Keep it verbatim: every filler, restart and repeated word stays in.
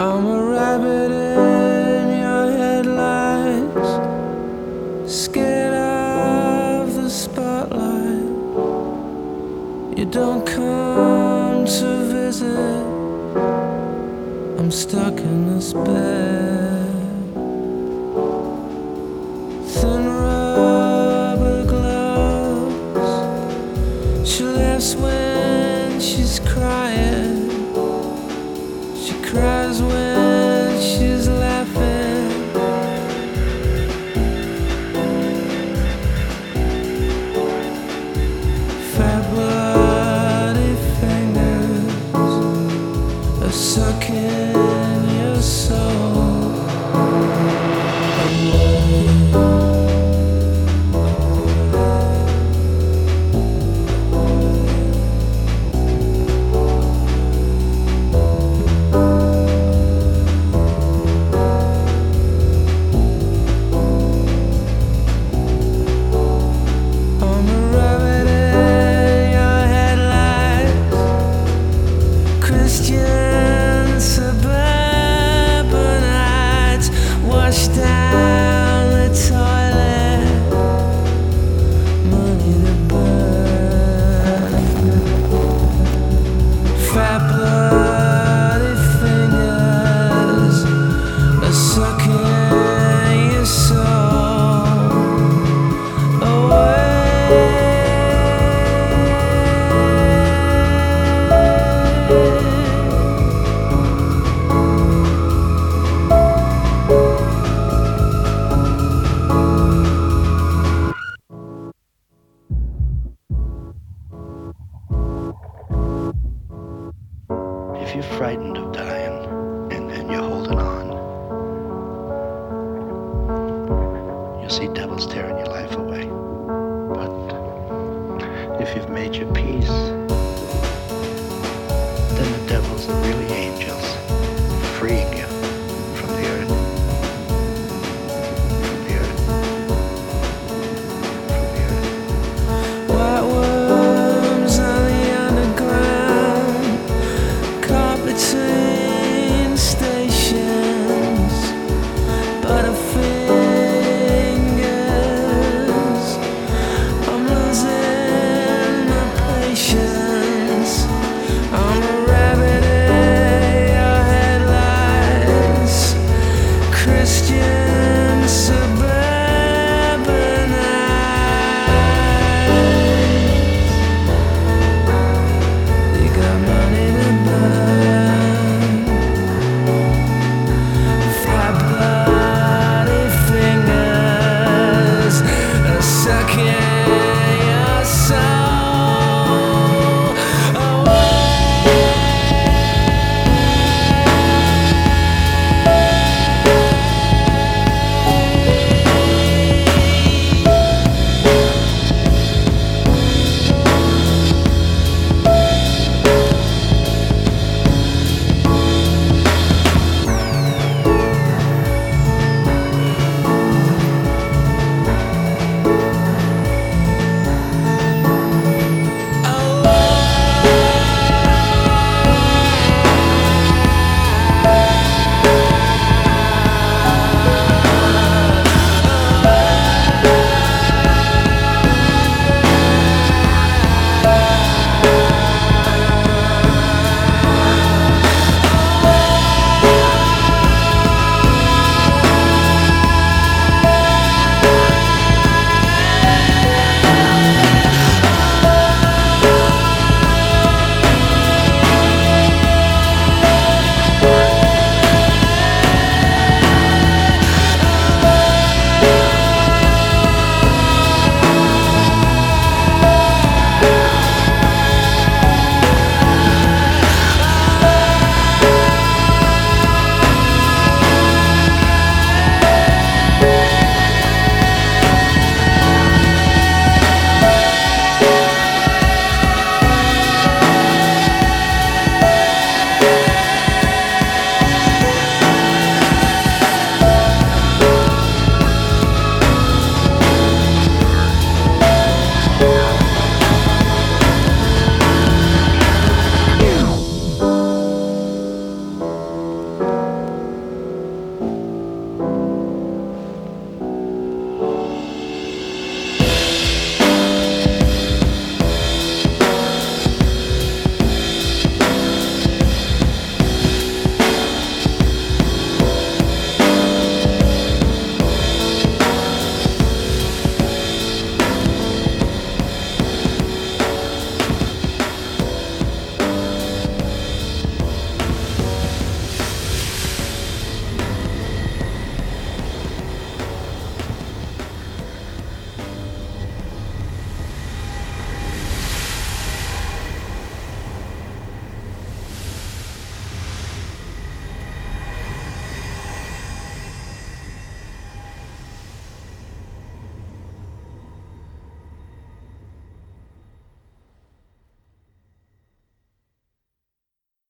I'm a rabbit in your headlights, scared of the spotlight. You don't come to visit, I'm stuck in this bed. Thin rubber gloves, she laughs when she's crying, she cries when she's laughing. Fat bloody fingers are sucking your soul away. Christian suburbanites wash down the toilet, money to burn. Fat bloody fingers are sucking your soul away. If you're frightened of dying and, and you're holding on, you'll see devils tearing your life away. But if you've made your peace